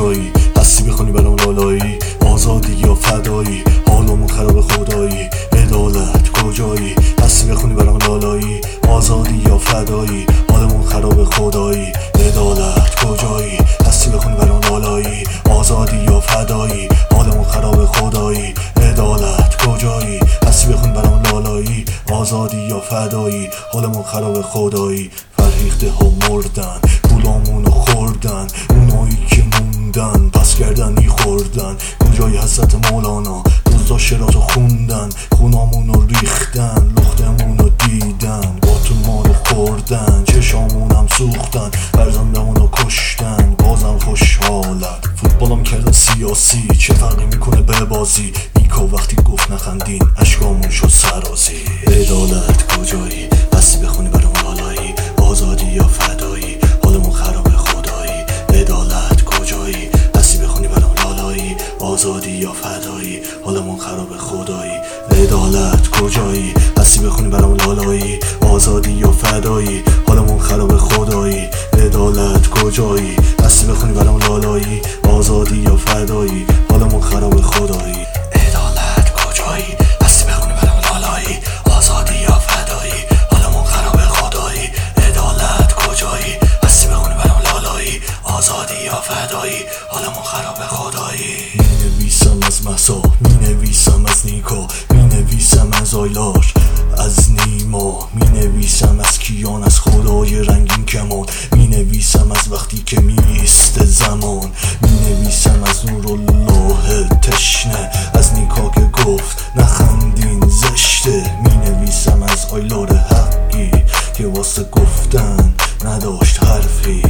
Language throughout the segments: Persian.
کجایی؟ هستی بخونی برام لالایی؟ آزادی یا فدایی؟ حالمون خراب خدایی؟ عدالت کجایی؟ هستی بخونی برام لالایی؟ آزادی یا فدایی؟ حالمون خراب خدایی؟ عدالت کجایی؟ هستی بخونی برام لالایی؟ آزادی یا فدایی؟ حالمون خراب خدایی؟ عدالت کجایی؟ هستی بخونی برام لالایی؟ آزادی یا فدایی؟ حالمون خراب خدایی؟ فرهیخته ها مردن، پولامونو خوردن، اونایی که موندن پس گردنی خوردن. کجای حضرت مولانا؟ دزدا شراتو خوندن، خونامونو ریختن، لختمونو دیدن، باتون ما رو خوردن، چشامونم سوختن، فرزندمونو کشتن. بازم خوشحالم فوتبالم کردن سیاسی، چه فرقی میکنه به بازی؟ نیکا وقتی گفت نخندین اشکامون شد سرازی. عدالت کجایی؟ هستی بخونی برام لالایی؟ آزادی یا فدایی؟ حالمون خراب خدایی؟ عدالت کجایی؟ هستی بخونی برام لالایی؟ آزادی یا فدایی؟ حالمون خراب خدایی؟ عدالت کجایی؟ هستی بخونی برام لالایی؟ آزادی یا فدایی؟ حالمون خراب خدایی؟ عدالت کجایی؟ هستی بخونی برام لالایی؟ آزادی یا فدایی؟ حالمون خراب خدایی؟ عدالت کجایی؟ هستی بخونی برام لالایی؟ آزادی یا فدایی؟ حالمون خراب خدایی؟ عدالت کجایی؟ هستی بخونی برام لالایی؟ آزادی یا فدایی؟ حالمون خراب خدایی؟ مینویسم از مسا، مینویسم از نیکا، مینویسم از آیلاش، از نیما، مینویسم از کیان، از خدای رنگین کمان، مینویسم از وقتی که میسته زمان، مینویسم از نورالله تشنه، از نیکا که گفت نخندین زشته، مینویسم از آیلار حقی که واسه گفتن نداشت حرفی.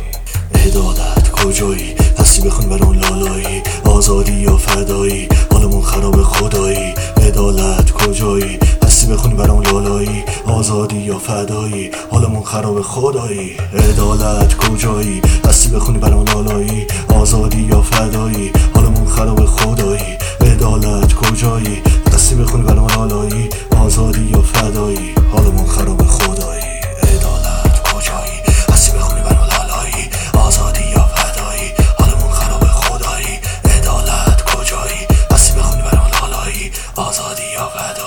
عدالت کجایی؟ هستی بخون برام لالایی؟ آزادی یا فدایی؟ حالمون خراب خدایی؟ عدالت کجایی؟ هستی بخونی برام لالایی؟ آزادی یا فدایی؟ حالمون خراب خدایی؟ عدالت کجایی؟ هستی بخونی برام لالایی؟ آزادی یا فدایی؟ حالمون خراب خدایی؟ عدالت کجایی؟ هستی بخونی برام لالایی؟ آزادی یا فدایی؟ حالمون خراب خدایی؟ عدالت کجایی؟ هستی بخونی برام لالایی؟ آزادی یا فدایی؟ حالمون خراب خدایی؟ عدالت کجایی؟ هستی بخونی برام لالایی؟ آزادی یا فدایی؟